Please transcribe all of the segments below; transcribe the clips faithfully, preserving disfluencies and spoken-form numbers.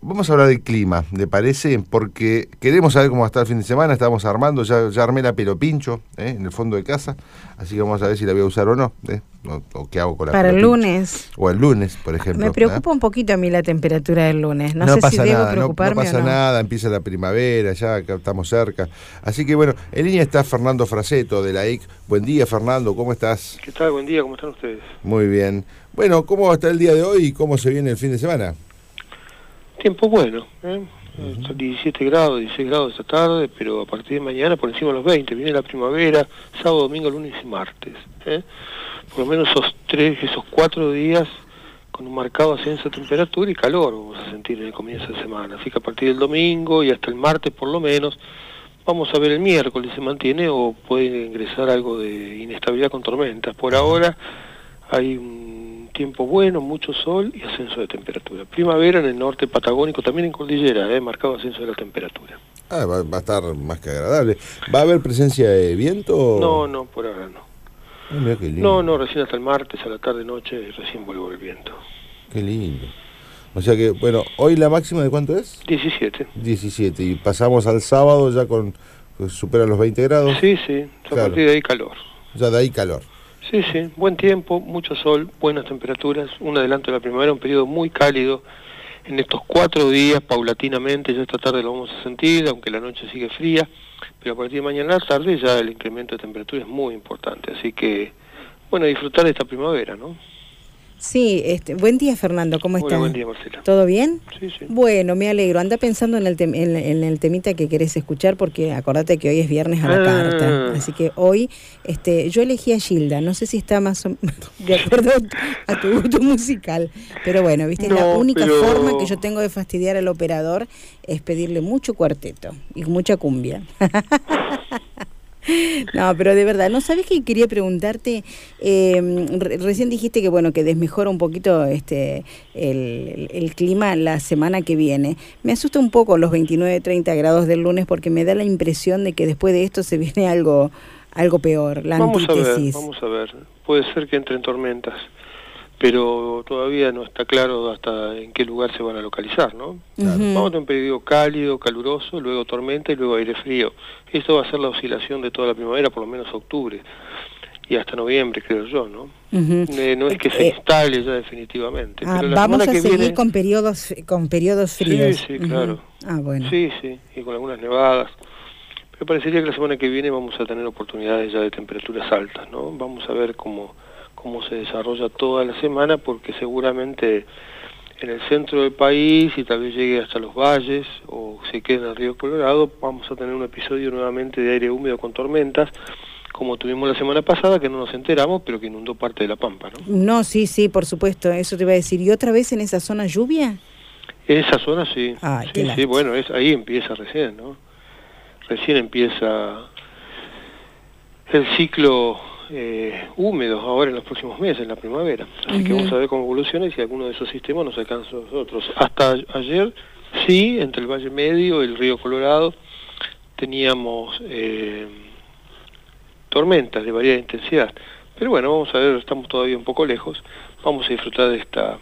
vamos a hablar del clima, ¿le parece? Porque queremos saber cómo va a estar el fin de semana, estamos armando, ya, ya armé la pelo pincho ¿eh? en el fondo de casa, así que vamos a ver si la voy a usar o no, ¿eh? o, o qué hago con la Para el pelo pincho. lunes. O el lunes, por ejemplo. Me preocupa ¿eh? un poquito a mí la temperatura del lunes, no, no sé pasa si debo nada, preocuparme no, no pasa o no. nada, empieza la primavera, ya acá estamos cerca. Así que bueno, en línea está Fernando Fraseto de la I C. Buen día, Fernando, ¿cómo estás? ¿Qué tal? Buen día, ¿cómo están ustedes? Muy bien. Bueno, ¿cómo está el día de hoy y cómo se viene el fin de semana? Tiempo bueno, ¿eh? Uh-huh. diecisiete grados, dieciséis grados esta tarde, pero a partir de mañana por encima de los veinte, viene la primavera, sábado, domingo, lunes y martes. ¿eh? Por lo menos esos tres, esos cuatro días con un marcado ascenso de temperatura y calor vamos a sentir en el comienzo de semana. Así que a partir del domingo y hasta el martes por lo menos, vamos a ver el miércoles se mantiene o puede ingresar algo de inestabilidad con tormentas. Por ahora hay un tiempo bueno, mucho sol y ascenso de temperatura. Primavera en el norte patagónico, también en cordillera, eh, marcado ascenso de la temperatura. Ah, va, va a estar más que agradable. ¿Va a haber presencia de viento? No, no, por ahora no. Ay, mira qué lindo. No, no, recién hasta el martes, a la tarde, noche, recién vuelve el viento. Qué lindo. O sea que, bueno, ¿hoy la máxima de cuánto es? diecisiete. diecisiete, y pasamos al sábado ya con, pues, supera los veinte grados. Sí, sí, a claro. partir de ahí calor. Ya de ahí calor. Sí, sí, buen tiempo, mucho sol, buenas temperaturas, un adelanto de la primavera, un periodo muy cálido. En estos cuatro días, paulatinamente, ya esta tarde lo vamos a sentir, aunque la noche sigue fría, pero a partir de mañana a la tarde ya el incremento de temperatura es muy importante. Así que, bueno, disfrutar de esta primavera, ¿no? Sí, este, buen día Fernando, ¿cómo estás? Hola, buen día Marcela. ¿Todo bien? Sí, sí. Bueno, me alegro. Anda pensando en el, tem en, en el temita que querés escuchar porque acordate que hoy es viernes a la ah. carta. Así que hoy este, yo elegí a Gilda, no sé si está más o de acuerdo a tu gusto musical, pero bueno, viste, no, la única pero... forma que yo tengo de fastidiar al operador es pedirle mucho cuarteto y mucha cumbia. No, pero de verdad, ¿no sabés que quería preguntarte? Eh, re recién dijiste que bueno, que desmejora un poquito este el, el, el clima la semana que viene. Me asusta un poco los veintinueve, treinta grados del lunes porque me da la impresión de que después de esto se viene algo algo peor, la vamos antítesis. A ver, vamos a ver, puede ser que entren tormentas, pero todavía no está claro hasta en qué lugar se van a localizar, ¿no? Claro. Uh-huh. Vamos a tener un periodo cálido, caluroso, luego tormenta y luego aire frío. Esto va a ser la oscilación de toda la primavera, por lo menos octubre, y hasta noviembre, creo yo, ¿no? Uh-huh. eh, no es que se instale ya definitivamente. Ah, pero la vamos a que seguir viene... con periodos con periodos fríos. Sí, sí, claro. Uh-huh. Ah, bueno. Sí, sí, y con algunas nevadas. Pero parecería que la semana que viene vamos a tener oportunidades ya de temperaturas altas, ¿no? Vamos a ver cómo... cómo se desarrolla toda la semana, porque seguramente en el centro del país, y tal vez llegue hasta los valles, o se quede en el río Colorado, vamos a tener un episodio nuevamente de aire húmedo con tormentas, como tuvimos la semana pasada, que no nos enteramos, pero que inundó parte de la Pampa, ¿no? No, sí, sí, por supuesto, eso te iba a decir. ¿Y otra vez en esa zona lluvia? En esa zona sí, Ay, sí, sí, bueno, es, ahí empieza recién, ¿no? Recién empieza el ciclo... Eh, húmedos ahora en los próximos meses, en la primavera. Así uh-huh. que vamos a ver cómo evoluciona y si alguno de esos sistemas nos alcanza a nosotros. Hasta ayer, sí, entre el Valle Medio y el río Colorado, teníamos eh, tormentas de variada intensidad. Pero bueno, vamos a ver, estamos todavía un poco lejos. Vamos a disfrutar de esta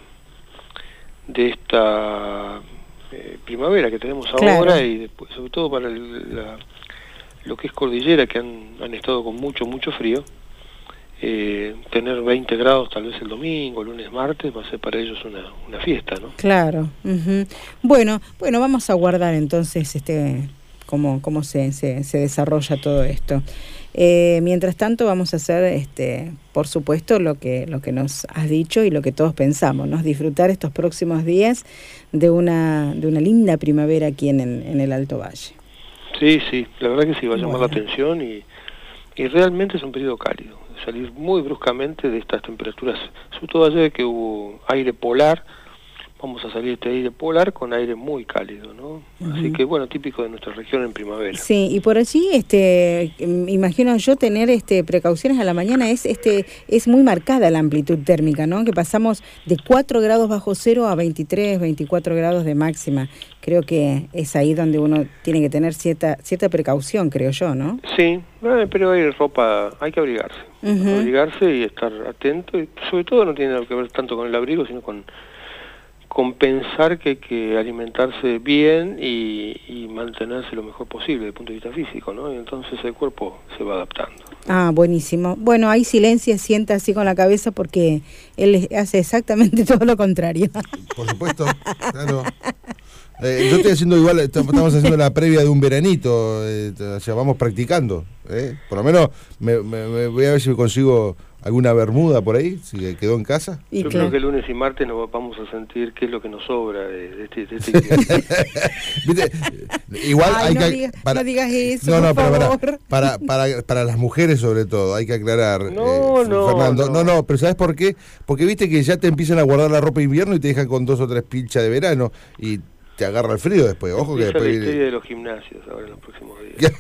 de esta eh, primavera que tenemos ahora, claro. Y después, sobre todo para el, la, lo que es cordillera, que han, han estado con mucho, mucho frío. Eh, tener veinte grados tal vez el domingo, lunes, martes, va a ser para ellos una, una fiesta, ¿no? Claro. Uh-huh. Bueno, bueno, vamos a guardar entonces este cómo, cómo se, se, se desarrolla todo esto. Eh, mientras tanto vamos a hacer, este, por supuesto, lo que, lo que nos has dicho y lo que todos pensamos, ¿no? Disfrutar estos próximos días de una, de una linda primavera aquí en el, en el Alto Valle. Sí, sí, la verdad que sí, va a llamar bueno. la atención y, y realmente es un periodo cálido. Salir muy bruscamente de estas temperaturas, sobre todo ayer que hubo aire polar, vamos a salir de este aire polar con aire muy cálido, ¿no? Uh-huh. Así que bueno, típico de nuestra región en primavera. Sí, y por allí, este, imagino yo tener este precauciones a la mañana, es este es muy marcada la amplitud térmica, ¿no? Que pasamos de cuatro grados bajo cero a veintitrés, veinticuatro grados de máxima. Creo que es ahí donde uno tiene que tener cierta cierta precaución, creo yo, ¿no? Sí, pero hay ropa, hay que abrigarse, uh-huh. abrigarse y estar atento, y sobre todo no tiene que ver tanto con el abrigo, sino con compensar que hay que alimentarse bien y, y mantenerse lo mejor posible desde el punto de vista físico, ¿no? Y entonces el cuerpo se va adaptando. Ah, buenísimo. Bueno, ahí silencia, sienta así con la cabeza porque él hace exactamente todo lo contrario. Por supuesto, claro. Eh, yo estoy haciendo igual, estamos haciendo la previa de un veranito, eh, o sea, vamos practicando. Eh. Por lo menos me, me, me voy a ver si me consigo alguna bermuda por ahí, si quedó en casa. Y yo claro. creo que lunes y martes nos vamos a sentir qué es lo que nos sobra de, de este, de este ¿Viste? Igual Ay, hay no que digas, para, no digas eso, no, no, por pero favor. Para, para, para, para las mujeres sobre todo, hay que aclarar, no, eh, no, Fernando. No. no, no, pero ¿sabes por qué? Porque viste que ya te empiezan a guardar la ropa de invierno y te dejan con dos o tres pilchas de verano y te agarra el frío después. Ojo que después la viene... historia de los gimnasios ahora en los próximos días.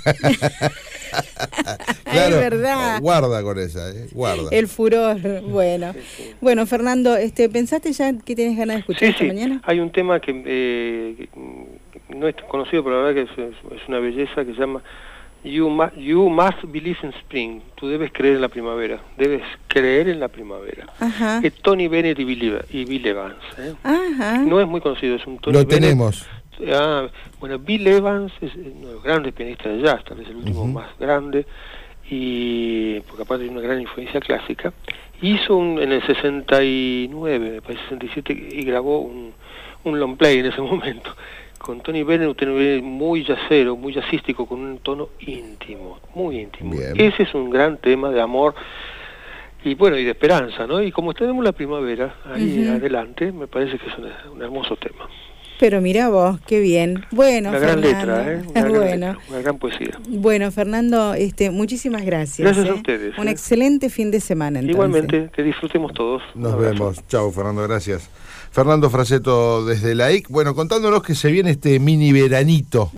Claro, es verdad. Guarda con esa, ¿eh? Guarda. El furor, bueno. Sí, sí. Bueno, Fernando, este, ¿pensaste ya que tienes ganas de escuchar sí, esta sí. mañana? Hay un tema que, eh, que no es conocido, pero la verdad que es, es una belleza, que se llama You, mu you Must Believe in Spring. Tú debes creer en la primavera. Debes creer en la primavera. Ajá. Es Tony Bennett y Bill, y Bill Evans. ¿eh? Ajá. No es muy conocido, es un Tony Lo Bennett. tenemos. Ah, bueno, Bill Evans es uno de los grandes pianistas de jazz, tal vez el último uh-huh. más grande, y porque aparte tiene una gran influencia clásica. Hizo un, en el sesenta y nueve, me parece sesenta y siete, y grabó un, un long play en ese momento con Tony Bennett, muy jazzero, muy jazzístico, con un tono íntimo, muy íntimo. Bien. Ese es un gran tema de amor y bueno, y de esperanza, ¿no? Y como tenemos la primavera ahí uh-huh. adelante, me parece que es un, un hermoso tema. Pero mira vos, qué bien. Bueno, una gran Fernando, letra, ¿eh? Una, bueno. gran letra, una gran poesía. Bueno, Fernando, este, muchísimas gracias. Gracias ¿eh? a ustedes. Un ¿eh? excelente fin de semana, entonces. Igualmente, que disfrutemos todos. Nos vemos. Chao, Fernando, gracias. Fernando Fraseto desde la I C, bueno, contándonos que se viene este mini veranito.